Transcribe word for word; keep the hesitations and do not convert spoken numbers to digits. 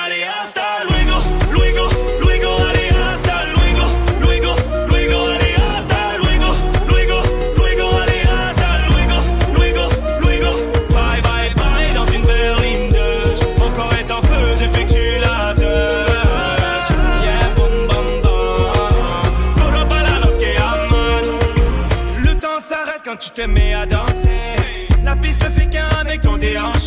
allez, hasta luego, luego, luego, allez, hasta luego, luego, luego, allez, hasta luego, luego, luego, allez, hasta luego, luego, luego. Bye, bye, bye, dans une berline de mon corps est en feu depuis que tu la touches. Yeah, boum, boum, boum. Todo para los que aman. Le temps s'arrête quand tu te mets à danser. La piste fait qu'un avec ton déhanché.